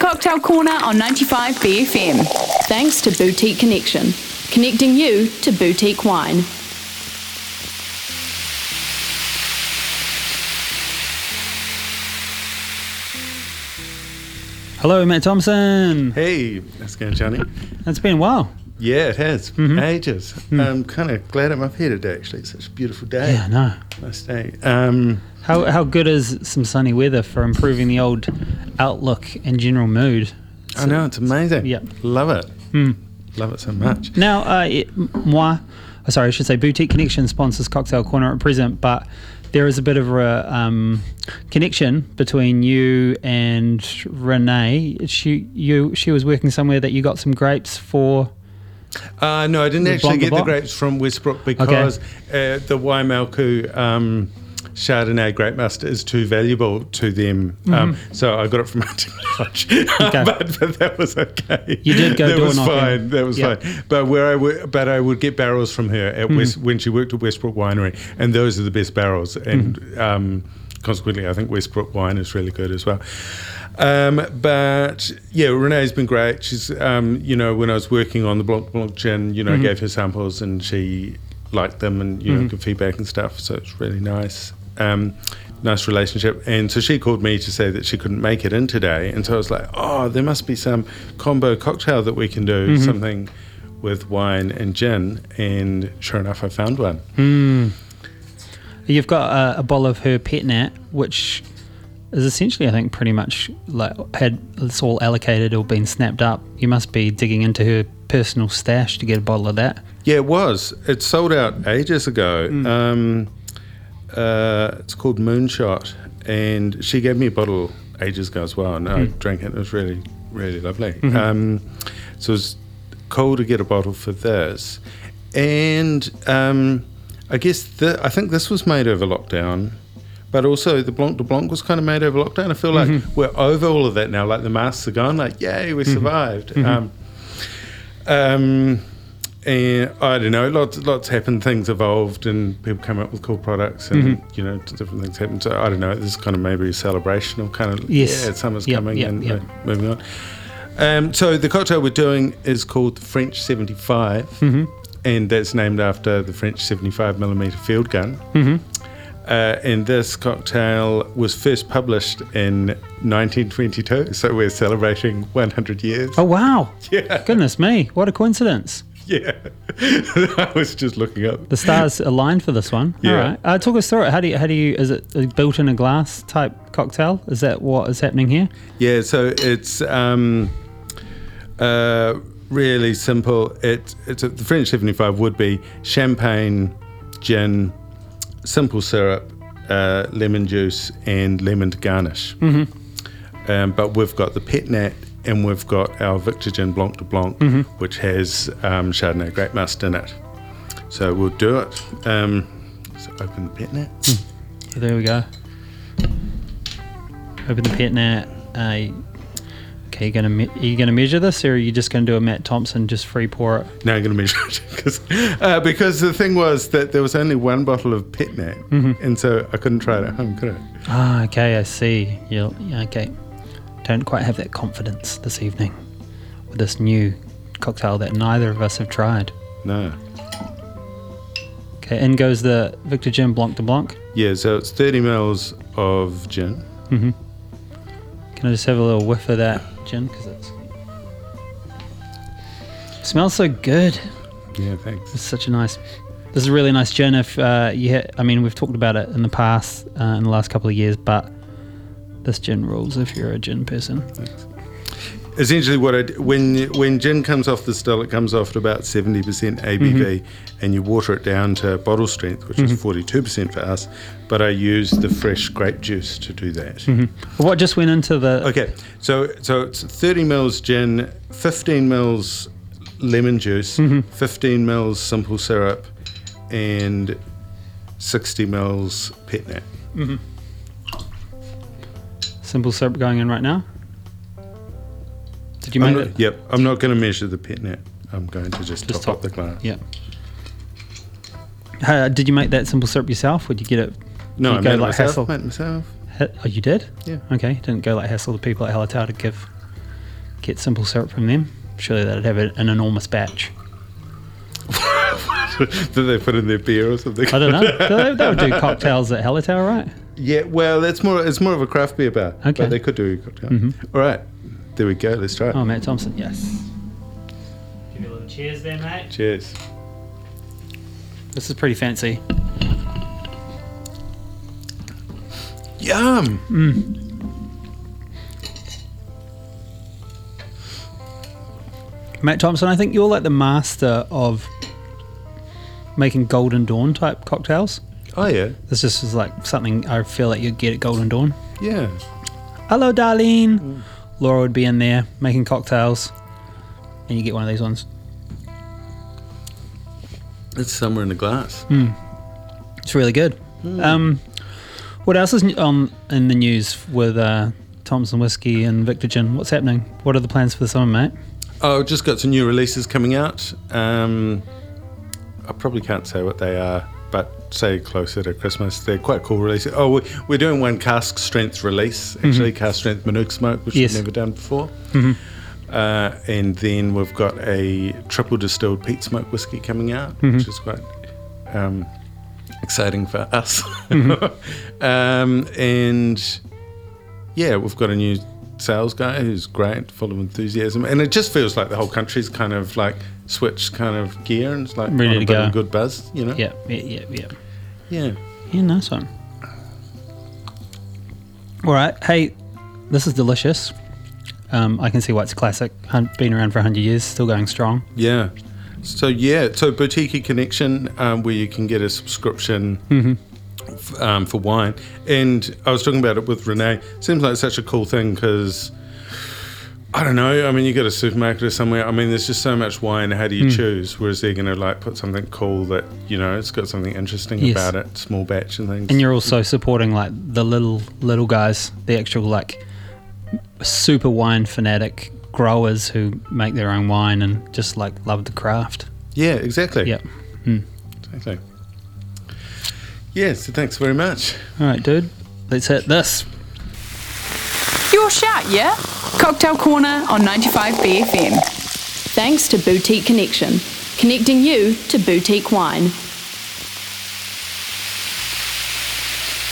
Cocktail Corner on 95 BFM. Thanks to Boutique Connection, connecting you to boutique wine. Hello, Matt Thompson. Hey, how's it going, Johnny? It's been a while. Yeah, it has. Ages. I'm kind of glad I'm up here today, actually. It's such a beautiful day. Yeah, I know. Nice day. How good is some sunny weather for improving the old outlook and general mood? I know, it's amazing. Yeah. Love it. Love it so much. Now, I should say Boutique Connection sponsors Cocktail Corner at present, but there is a bit of a connection between you and Renee. She was working somewhere that you got some grapes for. No, I didn't actually get the grapes from Westbrook because the Waimalku Chardonnay grape must is too valuable to them. So I got it from Hunting Lodge. But that was okay. You did go door knocking. That was fine. But I would get barrels from her at when she worked at Westbrook Winery, and those are the best barrels. And consequently, I think Westbrook wine is really good as well. But yeah, Renee's been great. She's, when I was working on the Blanc gin, I gave her samples and she liked them and, good feedback and stuff. So it's really nice. Nice relationship. And so she called me to say that she couldn't make it in today. And so I was like, there must be some combo cocktail that we can do, something with wine and gin. And sure enough, I found one. You've got a bottle of her Pet Nat, which is essentially, I think, pretty much it's all allocated or been snapped up. You must be digging into her personal stash to get a bottle of that. Yeah, it was. It sold out ages ago. It's called Moonshot, and she gave me a bottle ages ago as well, and I drank it. It was really, really lovely. So it was cool to get a bottle for this, and I think this was made over lockdown. But also the Blanc de Blanc was kind of made over lockdown. I feel like we're over all of that now. Like the masks are gone. Like, yay, we survived. And I don't know, lots happened. Things evolved, and people came up with cool products, and different things happened. So I don't know. This is kind of maybe a celebration of kind of summer's coming and moving on. So the cocktail we're doing is called the French 75, and that's named after the French 75mm field gun. And this cocktail was first published in 1922, so we're celebrating 100 years. Oh, wow. Yeah. Goodness me, what a coincidence. Yeah. I was just looking up. The stars aligned for this one. Yeah. All right. Talk us through it. How do you, is it a built in a glass type cocktail? Is that what is happening here? Yeah, so it's really simple. The French 75 would be champagne, gin, simple syrup, lemon juice, and lemon to garnish. But we've got the Pet Nat, and we've got our Victor Gin Blanc de Blanc, which has Chardonnay grape must in it. So we'll do it. So open the Pet Nat. There we go. Open the Pet Nat. Okay, are you gonna measure this, or are you just gonna do a Matt Thompson, just free pour it? No, I'm gonna measure it because the thing was that there was only one bottle of Pet Nat, and so I couldn't try it at home, could I? Okay, I see. Okay. Don't quite have that confidence this evening with this new cocktail that neither of us have tried. No. Okay, in goes the Victor Gin Blanc de Blanc. Yeah, so it's 30 mils of gin. Can I just have a little whiff of that gin, because it smells so good. Yeah, thanks. It's such a nice. This is a really nice gin. If we've talked about it in the past, in the last couple of years, but this gin rules if you're a gin person. Thanks. Essentially, when gin comes off the still, it comes off at about 70% ABV, and you water it down to bottle strength, which is 42% for us. But I use the fresh grape juice to do that. What just went into the? Okay, so it's 30 mils gin, 15 mils lemon juice, 15 mils simple syrup, and 60 mils Pet Nat. Simple syrup going in right now. Did you make it? Yep, I'm not going to measure the Pet Nat. I'm going to just top up the glass. Yeah. Did you make that simple syrup yourself? Would you get it? No, I made it myself. Oh, you did? Yeah. Okay, didn't go like hassle the people at Hallertau to give get simple syrup from them. Surely they'd have an enormous batch. Do they put in their beer or something? I don't know. They would do cocktails at Hallertau, right? Yeah, well, it's more of a craft beer bar. Okay. But they could do a cocktail. All right, there we go. Let's try it. Oh, Matt Thompson, yes. Give you a little cheers there, mate. Cheers. This is pretty fancy. Yum! Matt Thompson, I think you're like the master of making Golden Dawn type cocktails. Oh, yeah. This just is like something I feel like you'd get at Golden Dawn. Yeah. Hello, Darlene. Laura would be in there making cocktails, and you get one of these ones. It's somewhere in the glass. It's really good. What else is in the news with Thompson Whiskey and Victor Gin? What's happening? What are the plans for the summer, mate? Oh, just got some new releases coming out. I probably can't say what they are, but say closer to Christmas. They're quite cool releases. Oh, we're doing one cask strength release, actually, cask strength Manuka smoke, which we've never done before. And then we've got a triple distilled peat smoke whiskey coming out, which is quite exciting for us. And yeah, we've got a new sales guy who's great, full of enthusiasm, and it just feels like the whole country's kind of like switched kind of gear and it's like ready to go. A good buzz, you know. Yeah. Yeah, Nice one. All right, hey, this is delicious. I can see why it's classic. Been around for 100 years, still going strong. Yeah. So Boutique Connection, where you can get a subscription for wine. And I was talking about it with Renee. Seems like such a cool thing because, I don't know, I mean, you go to a supermarket or somewhere, I mean, there's just so much wine, how do you choose? Whereas they're going to like put something cool that, you know, it's got something interesting about it, small batch and things. And you're also supporting like the little guys, the actual like super wine fanatic growers who make their own wine and just like love the craft. Yeah, exactly. Yeah. Exactly. Yeah, so thanks very much. All right, dude. Let's hit this. Your shout, yeah? Cocktail Corner on 95 BFM. Thanks to Boutique Connection, connecting you to boutique wine.